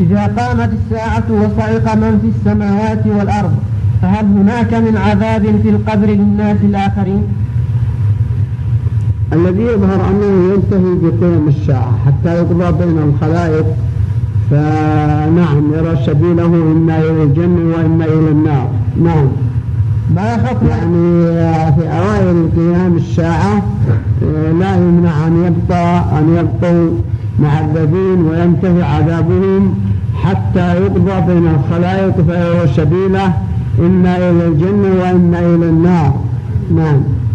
إذا قامت الساعة وصعق من في السماوات والأرض فهل هناك من عذاب في القبر للناس الآخرين؟ الذي يظهر أنه ينتهي بقيام الساعة حتى يقضى بين الخلائق، فنعم يرى سبيله إما إلى الجنة وإما إلى النار. نعم. ما حكم يعني في أوائل قيام الساعة لا يمنع أن يبقوا معذبين وينتهي عذابهم حتى يقضى بين الخلائق، فهو سبيله إما إلى الجنة وإما إلى النار. نعم.